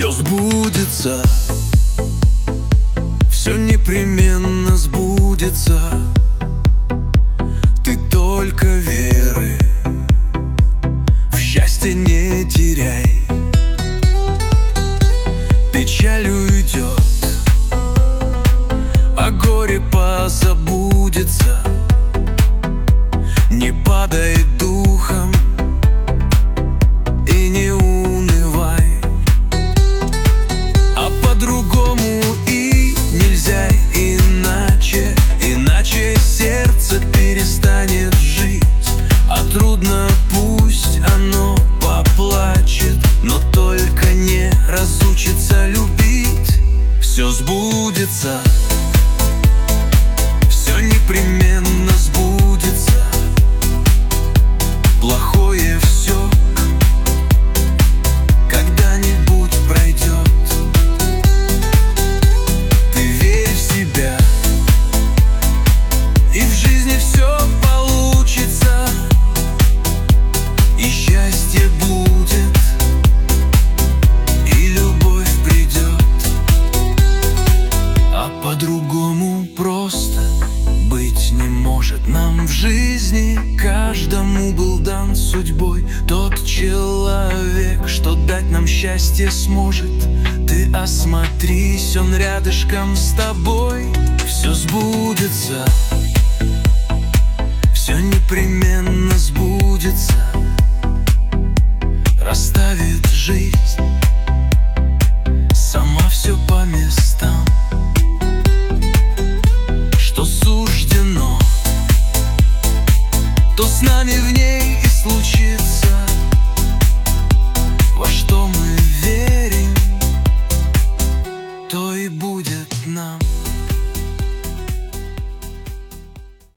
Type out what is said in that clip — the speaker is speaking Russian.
Все сбудется, все непременно сбудется. Ты только веры в счастье не теряй. Печаль уйдет, а горе позабудется. Не падай духом и не унывай. А по-другому и нельзя, иначе сердце перестанет жить. А трудно, пусть оно поплачет, но только не разучится любить. Все сбудется, все непременно сбудется. Плохое все когда-нибудь пройдет. Ты верь в себя, и в жизни все получится, и счастье будет, и любовь придет. А по-другому просто быть не может. Нам в жизни каждому был дан судьбой тот человек, что дать нам счастье сможет. Ты осмотрись, он рядышком с тобой. Все сбудется, все непременно сбудется. Расставит жизнь сама все по местам. Что суждено, то с нами в ней и случится. Во что мы верим, то и будет нам.